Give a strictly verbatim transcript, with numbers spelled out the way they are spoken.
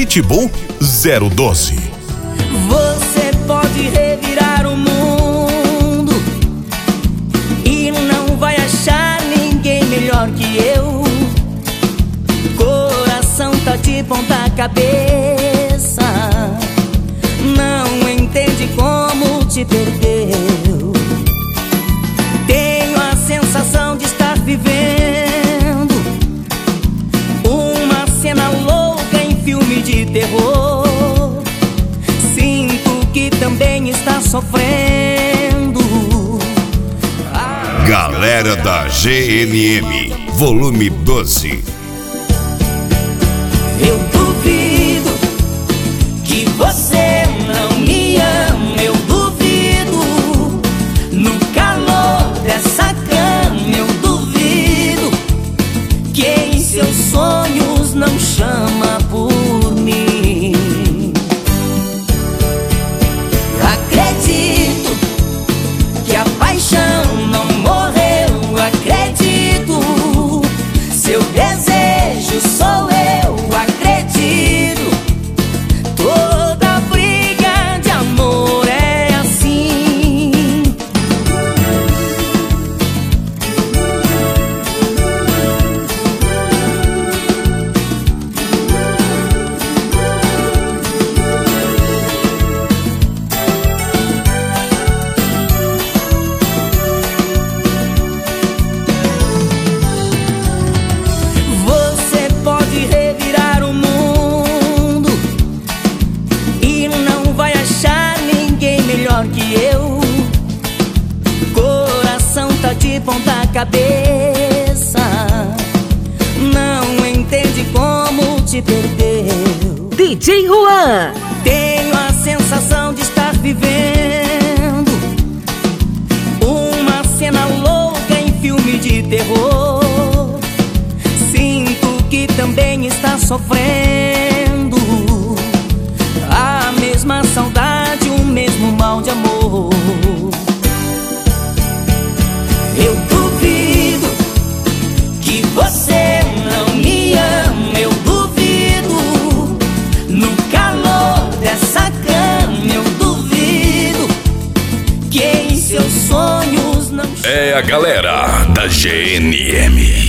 Pitbull zero doze. Você pode revirar o mundo e não vai achar ninguém melhor que eu. Coração tá de ponta cabeça, não entende como te perdeu. Tenho a sensação de estar vivendo uma cena louca em filme de terror. Sinto que também está sofrendo. Galera da G N M, volume doze. Eu duvido que você não me ama, eu duvido. No calor dessa cama eu duvido que em seus sonhos não chama por mim. Acredito que a paixão não morreu, acredito. Seu desejo sou eu. Que eu, coração tá de ponta cabeça, não entende como te perdeu. D J Juan. Tenho a sensação de estar vivendo uma cena louca em filme de terror. Sinto que também está sofrendo a mesma saudade, o mesmo mal de amor. Eu duvido que você não me ama, eu duvido. No calor dessa cama eu duvido que em seus sonhos não... É a galera da G N M.